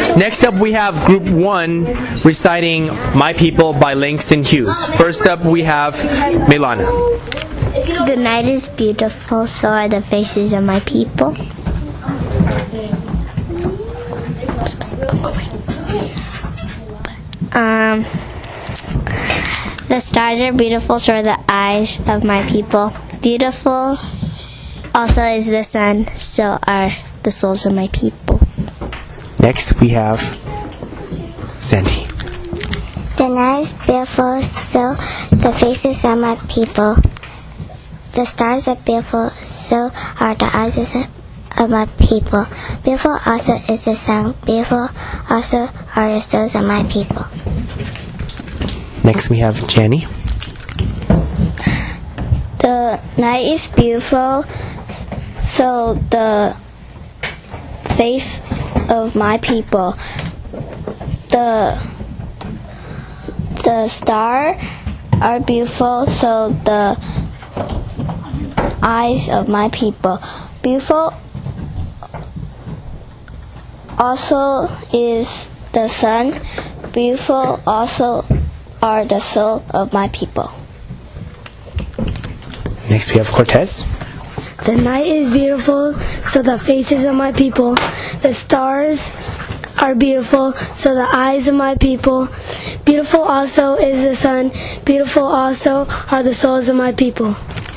Next up, we have Group 1 reciting My People by Langston Hughes. First up, we have Melana. The night is beautiful, so are the faces of my people. The stars are beautiful, so are the eyes of my people. Beautiful also is the sun, so are the souls of my people. Next, we have Sandy. The night is beautiful, so the faces of my people. The stars are beautiful, so are the eyes of my people. Beautiful also is the sun. Beautiful also are the souls of my people. Next, we have Jenny. The night is beautiful, so the face of my people. The stars are beautiful, so the eyes of my people. Beautiful also is the sun. Beautiful also are the soul of my people. Next, we have Cortez. The night is beautiful, so the faces of my people. The stars are beautiful, so the eyes of my people. Beautiful also is the sun. Beautiful also are the souls of my people.